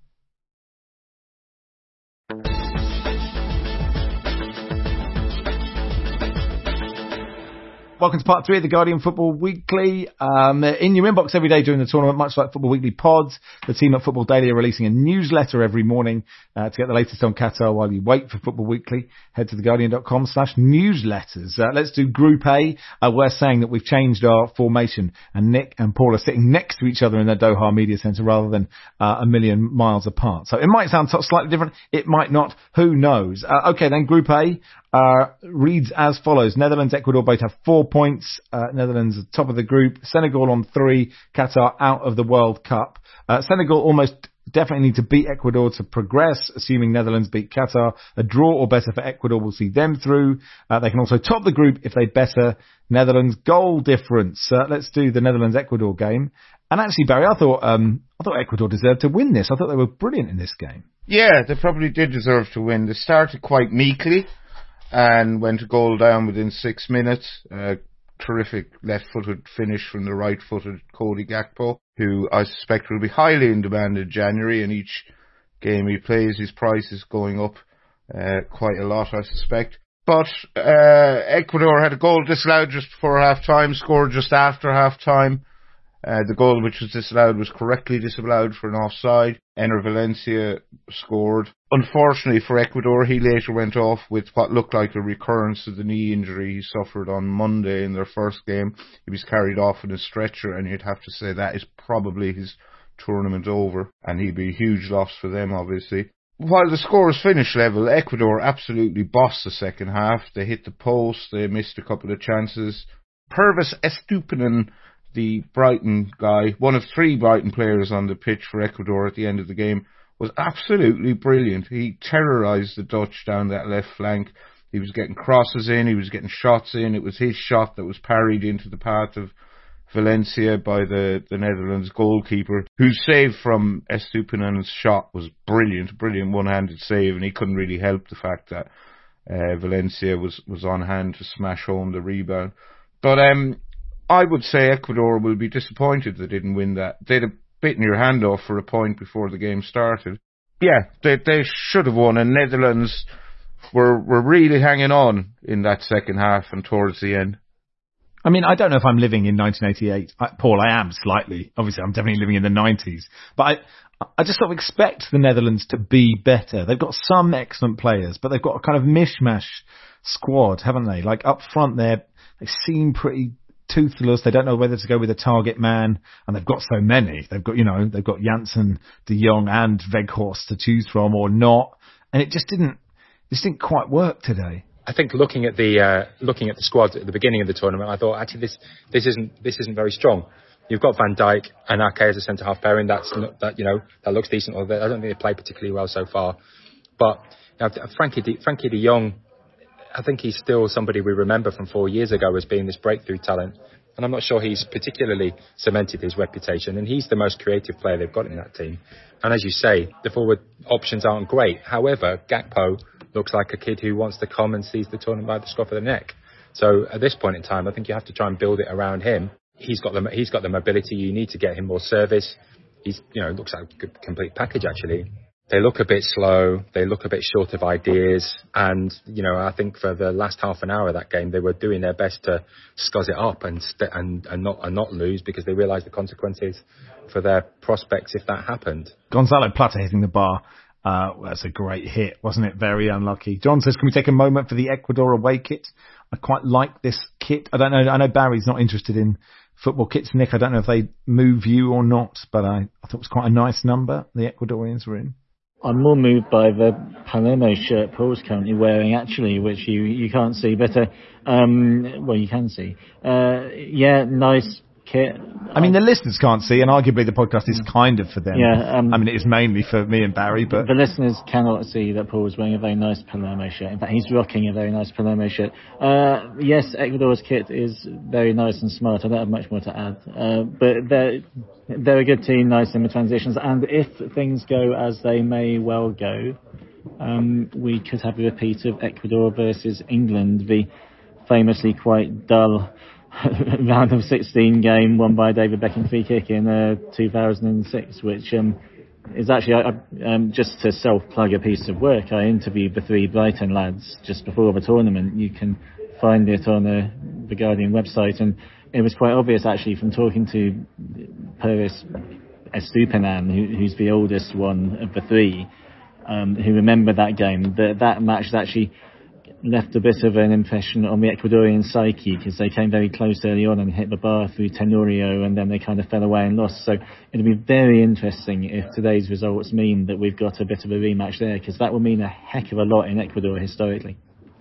Welcome to part three of the Guardian Football Weekly. Um, in your inbox every day during the tournament, much like Football Weekly pods, the team at Football Daily are releasing a newsletter every morning uh, to get the latest on Qatar while you wait for Football Weekly. Head to theguardian.com slash newsletters. Uh, let's do Group A. Uh, we're saying that we've changed our formation, and Nick and Paul are sitting next to each other in the Doha Media Centre rather than uh, a million miles apart. So it might sound slightly different. It might not. Who knows? Uh, okay, then Group A. uh, reads as follows. Netherlands, Ecuador both have four points. Uh, Netherlands are top of the group. Senegal on three. Qatar out of the World Cup. Uh, Senegal almost definitely need to beat Ecuador to progress, assuming Netherlands beat Qatar. A draw or better for Ecuador will see them through. Uh, they can also top the group if they better Netherlands goal difference. Uh, let's do the Netherlands-Ecuador game. And actually, Barry, I thought um, I thought Ecuador deserved to win this. I thought they were brilliant in this game. Yeah, they probably did deserve to win. They started quite meekly and went a goal down within six minutes. Uh, terrific left-footed finish from the right-footed Cody Gakpo, who I suspect will be highly in demand in January, and each game he plays, his price is going up uh, quite a lot, I suspect. But uh, Ecuador had a goal disallowed just before half-time, scored just after half-time. Uh, the goal which was disallowed was correctly disallowed for an offside. Enner Valencia scored. Unfortunately for Ecuador, he later went off with what looked like a recurrence of the knee injury he suffered on Monday in their first game. He was carried off in a stretcher, and you'd have to say that is probably his tournament over, and he'd be a huge loss for them, obviously. While the score was finish level, Ecuador absolutely bossed the second half. They hit the post, they missed a couple of chances. Purvis Estupinan, the Brighton guy, one of three Brighton players on the pitch for Ecuador at the end of the game, was absolutely brilliant. He terrorised the Dutch down that left flank. He was getting crosses in, he was getting shots in. It was his shot that was parried into the path of Valencia by the, the Netherlands goalkeeper, whose save from Estupinan's shot was brilliant, brilliant one-handed save, and he couldn't really help the fact that uh, Valencia was, was on hand to smash home the rebound. But um, I would say Ecuador will be disappointed they didn't win that. They'd have bitten your hand off for a point before the game started. Yeah, they they should have won, and Netherlands were were really hanging on in that second half and towards the end. I mean, I don't know if I'm living in nineteen eighty-eight. I, Paul, I am slightly. Obviously, I'm definitely living in the nineties. But I, I just sort of expect the Netherlands to be better. They've got some excellent players, but they've got a kind of mishmash squad, haven't they? Like up front there, they seem pretty toothless. They don't know whether to go with a target man, and they've got so many. They've got, you know, they've got Janssen, De Jong, and Weghorst to choose from, or not. And it just didn't, this didn't quite work today. I think looking at the uh, looking at the squad at the beginning of the tournament, I thought actually this this isn't this isn't very strong. You've got Van Dijk and Ake as a centre half pairing. That's that you know that looks decent. Although I don't think they played particularly well so far. But you know, Frankie De, Frankie De Jong, I think he's still somebody we remember from four years ago as being this breakthrough talent. And I'm not sure he's particularly cemented his reputation. And he's the most creative player they've got in that team. And as you say, the forward options aren't great. However, Gakpo looks like a kid who wants to come and seize the tournament by the scruff of the neck. So at this point in time, I think you have to try and build it around him. He's got the he's got the mobility. You need to get him more service. He's you know looks like a good, complete package actually. They look a bit slow. They look a bit short of ideas. And, you know, I think for the last half an hour of that game, they were doing their best to scuzz it up and st- and, and not and not lose because they realised the consequences for their prospects if that happened. Gonzalo Plata hitting the bar. Uh, that's a great hit, wasn't it? Very unlucky. John says, can we take a moment for the Ecuador away kit? I quite like this kit. I don't know. I know Barry's not interested in football kits. Nick, I don't know if they move you or not, but I, I thought it was quite a nice number the Ecuadorians were in. I'm more moved by the Palermo shirt Paul's currently wearing, actually, which you, you can't see, but, uh, um, well, you can see. Uh, yeah, nice kit. I mean, the listeners can't see, and arguably the podcast is kind of for them. Yeah, um, I mean, it is mainly for me and Barry, but... The listeners cannot see that Paul is wearing a very nice Palermo shirt. In fact, he's rocking a very nice Palermo shirt. Uh, yes, Ecuador's kit is very nice and smart. I don't have much more to add. Uh, but they're, they're a good team, nice in the transitions. And if things go as they may well go, um, we could have a repeat of Ecuador versus England, the famously quite dull round of sixteen game won by David Beckham free kick in uh, two thousand six, which um, is actually I, um, just to self-plug a piece of work. I interviewed the three Brighton lads just before the tournament. You can find it on the, the Guardian website, and it was quite obvious actually from talking to Purvis Estupinan, who, who's the oldest one of the three, um, who remembered that game, that that match actually left a bit of an impression on the Ecuadorian psyche because they came very close early on and hit the bar through Tenorio, and then they kind of fell away and lost. So it'll be very interesting if today's results mean that we've got a bit of a rematch there, because that will mean a heck of a lot in Ecuador historically.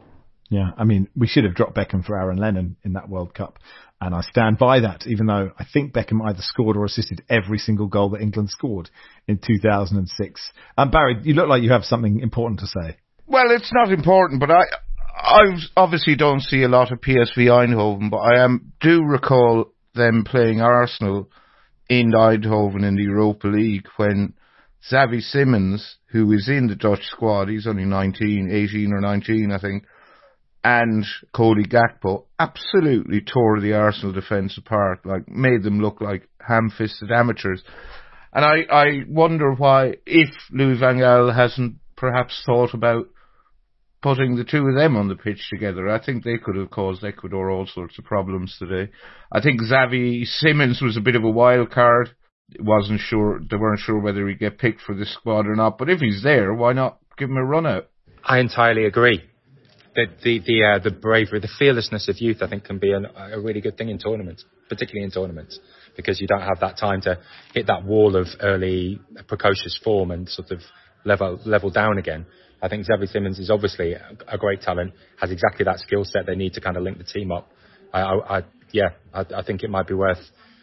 Yeah, I mean, we should have dropped Beckham for Aaron Lennon in that World Cup, and I stand by that, even though I think Beckham either scored or assisted every single goal that England scored in two thousand six. Um, Barry, you look like you have something important to say. Well, it's not important, but I I obviously don't see a lot of P S V Eindhoven, but I am do recall them playing Arsenal in Eindhoven in the Europa League when Xavi Simons, who is in the Dutch squad, he's only nineteen, eighteen or nineteen, I think, and Cody Gakpo absolutely tore the Arsenal defence apart, like made them look like ham-fisted amateurs. And I, I wonder why, if Louis van Gaal hasn't perhaps thought about putting the two of them on the pitch together. I think they could have caused Ecuador all sorts of problems today. I think Xavi Simons was a bit of a wild card. Wasn't sure, they weren't sure whether he'd get picked for the squad or not, but if he's there, why not give him a run out? I entirely agree. The the the, uh, the bravery, the fearlessness of youth, I think, can be an, a really good thing in tournaments, particularly in tournaments, because you don't have that time to hit that wall of early precocious form and sort of level level down again. I think Xavi Simons is obviously a, a great talent, has exactly that skill set they need to kind of link the team up. I, I, I yeah, I, I think it might be worth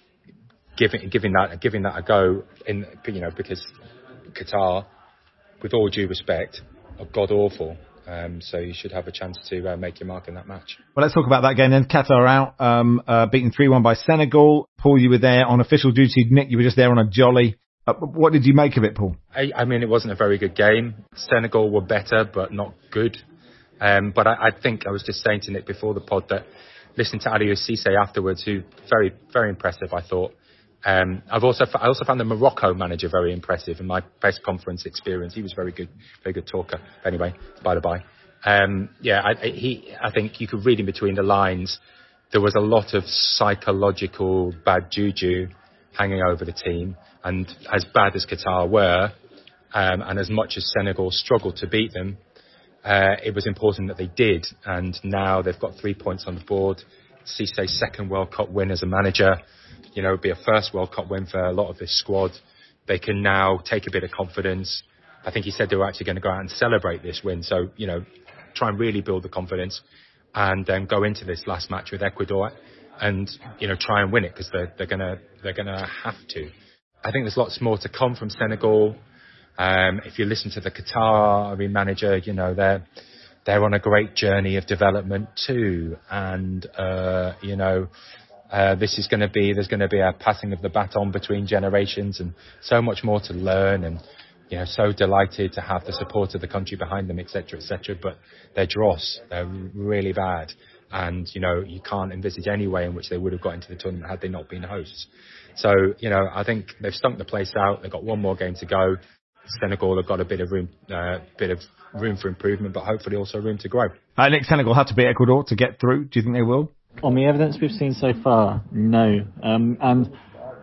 giving giving that giving that a go. In you know because Qatar, with all due respect, are god awful. Um, so you should have a chance to uh, make your mark in that match. Well, let's talk about that game then. Qatar out, um, uh, beaten three one by Senegal. Paul, you were there on official duty. Nick, you were just there on a jolly. Uh, what did you make of it, Paul? I, I mean, it wasn't a very good game. Senegal were better, but not good. Um, but I, I think I was just saying to Nick before the pod that listening to Aliou Cissé afterwards, who very, very impressive, I thought. Um, I've also I also found the Morocco manager very impressive in my press conference experience. He was very good, very good talker. Anyway, by the by, um, yeah, I, I, he I think you could read in between the lines. There was a lot of psychological bad juju hanging over the team, and as bad as Qatar were, um, and as much as Senegal struggled to beat them, uh, it was important that they did. And now they've got three points on the board. Cissé's second World Cup win as a manager. You know, it'd be a first World Cup win for a lot of this squad. They can now take a bit of confidence. I think he said they were actually going to go out and celebrate this win. So, you know, try and really build the confidence and then go into this last match with Ecuador and, you know, try and win it because they're, they're going to they're gonna have to. I think there's lots more to come from Senegal. Um, if you listen to the Qatar manager, you know, they're, they're on a great journey of development too. And, uh, you know, Uh, this is going to be, there's going to be a passing of the baton between generations and so much more to learn and, you know, so delighted to have the support of the country behind them, et cetera, et cetera. But they're dross. They're really bad. And, you know, you can't envisage any way in which they would have got into the tournament had they not been hosts. So, you know, I think they've stunk the place out. They've got one more game to go. Senegal have got a bit of room, uh, bit of room for improvement, but hopefully also room to grow. I think Senegal have to beat Ecuador to get through. Do you think they will? On the evidence we've seen so far, no. Um, and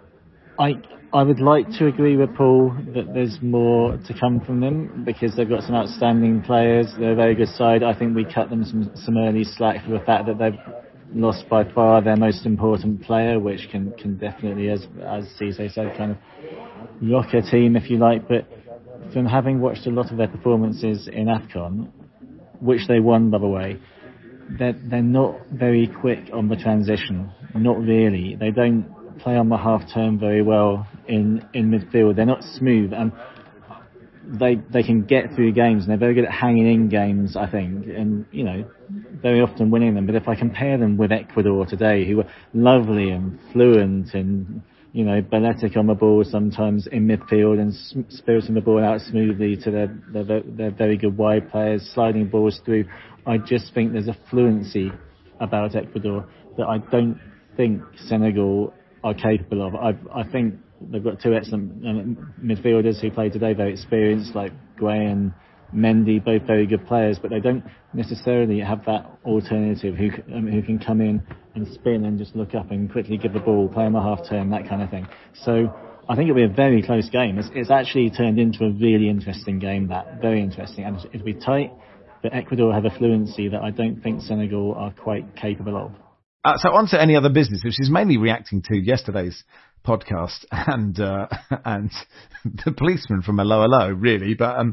I I would like to agree with Paul that there's more to come from them because they've got some outstanding players. They're a very good side. I think we cut them some, some early slack for the fact that they've lost by far their most important player, which can, can definitely, as as Cisse said, kind of rock a team if you like. But from having watched a lot of their performances in AFCON, which they won, by the way, They're, they're not very quick on the transition. Not really. They don't play on the half turn very well in, in midfield. They're not smooth and they they can get through games and they're very good at hanging in games, I think, and, you know, very often winning them. But if I compare them with Ecuador today, who were lovely and fluent and, you know, balletic on the ball sometimes in midfield and spiriting the ball out smoothly to their, their, their very good wide players, sliding balls through, I just think there's a fluency about Ecuador that I don't think Senegal are capable of. I, I think they've got two excellent midfielders who play today, very experienced, like Gray and Mendy, both very good players, but they don't necessarily have that alternative who, um, who can come in and spin and just look up and quickly give the ball, play on a half turn, that kind of thing. So I think it'll be a very close game. It's, it's actually turned into a really interesting game, that very interesting, and it'll be tight. But Ecuador have a fluency that I don't think Senegal are quite capable of. Uh, so on to any other business, which is mainly reacting to yesterday's podcast and uh, and the policeman from a lower low, really. But um,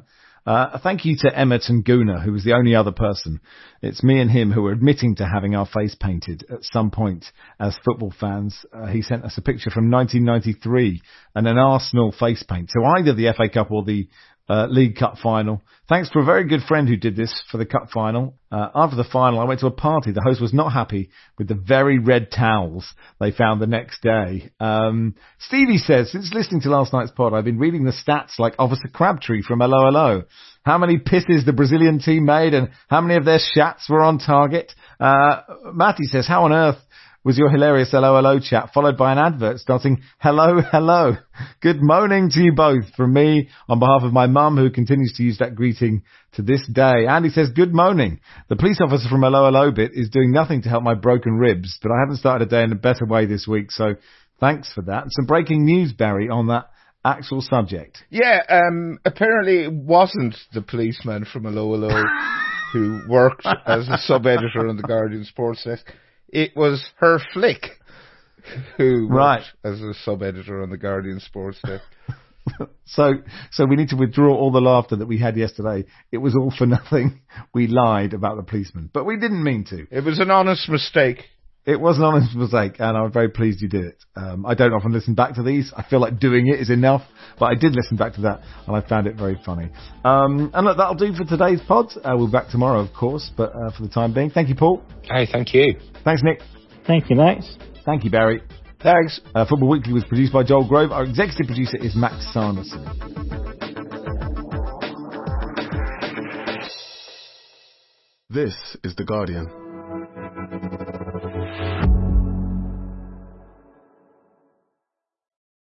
Uh, thank you to Emmett and Guna, who was the only other person. It's me and him who are admitting to having our face painted at some point as football fans. Uh, he sent us a picture from nineteen ninety-three and an Arsenal face paint. So either the F A Cup or the Uh, League Cup final. Thanks to a very good friend who did this for the Cup final. Uh, after the final, I went to a party. The host was not happy with the very red towels they found the next day. Um, Stevie says, since listening to last night's pod, I've been reading the stats like Officer Crabtree from Hello Hello. How many pisses the Brazilian team made and how many of their shats were on target. Uh, Matty says, how on earth was your hilarious hello hello chat followed by an advert starting hello hello. Good morning to you both from me on behalf of my mum who continues to use that greeting to this day. Andy says good morning. The police officer from hello hello bit is doing nothing to help my broken ribs, but I haven't started a day in a better way this week, so thanks for that. Some breaking news, Barry, on that actual subject. Yeah, um, apparently it wasn't the policeman from hello hello who worked as a sub-editor on the Guardian Sports Desk. It was her flick who right. worked as a sub-editor on the Guardian Sports Desk. so, so we need to withdraw all the laughter that we had yesterday. It was all for nothing. We lied about the policeman, but we didn't mean to. It was an honest mistake. It was an honest mistake, and I'm very pleased you did it. Um, I don't often listen back to these. I feel like doing it is enough, but I did listen back to that, and I found it very funny. Um, and look, that'll do for today's pod. Uh, we'll be back tomorrow, of course, but uh, for the time being, thank you, Paul. Hey, thank you. Thanks, Nick. Thank you, Max. Thank you, Barry. Thanks. Uh, Football Weekly was produced by Joel Grove. Our executive producer is Max Sarnison. This is The Guardian.